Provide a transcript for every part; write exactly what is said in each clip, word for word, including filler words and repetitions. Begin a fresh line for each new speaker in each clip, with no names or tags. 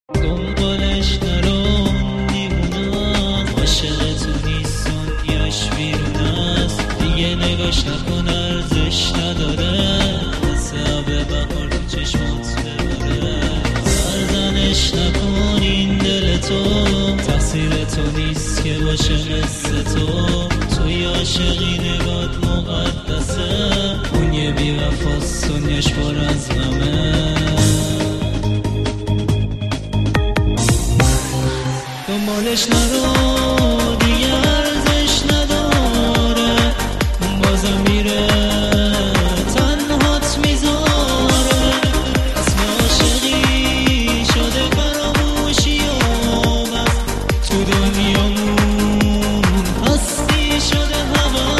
دنبالش نرو دیوونم، عاشق تو نیست دنیاش بیرون است. دیگه نگاش نکن ارزش نداره، مثل آب بهار تو چشمات بباره. سرزنش نکن این دل تو، تقصیر تو نیست که باشه مثل تو. توی عاشقی نگات مقدسه، اون یه بی‌وفاست دنیاش پر از غمه. دنبالش نرو دیگه ارزش نداره، اون بازم میره تنهات میذاره. اسم عاشقی شده فراموشی و بس، تو دنیامون هستی شده هوا.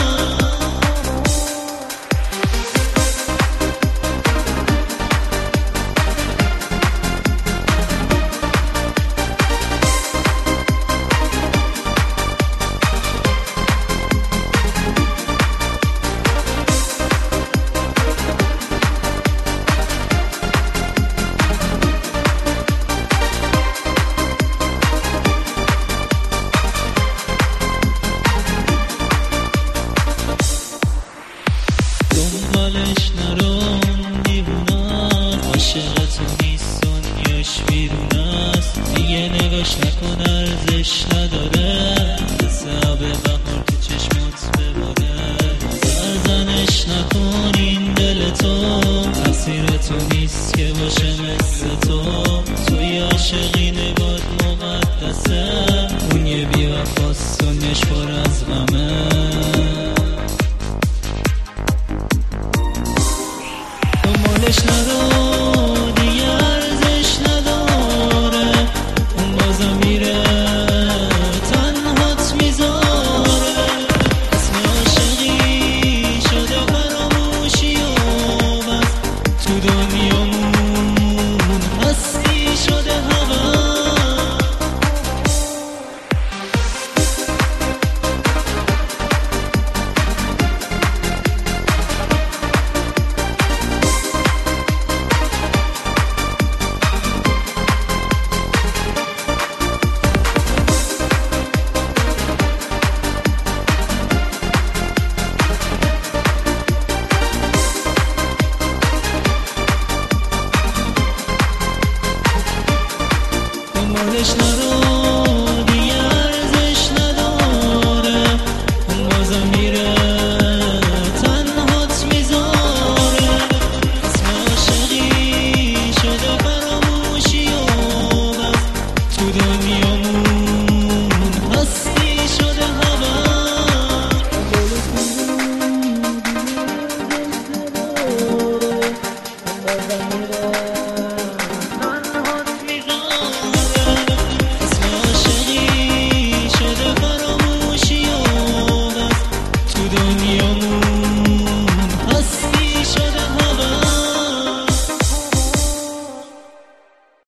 دنبالش نرو دیوونم، عاشق تو نیست دنیاش بیرون است. دیگه نگاش نکن ارزش نداره، مثل آب بهار تو چشمات بباره. سرزنش نکن این دل تو، تقصیر تو نیست که باشه مثل تو. توی عاشقی نگات مقدسه، اون یه بی‌وفاست دنیاش پر از غمه. دنبالش نرو دیگه ارزش نداره، اون بازم میره تنهات میذاره. اسم عاشقی شده فراموشی و بس، تو دنیامون هستی شده هوا. Krishna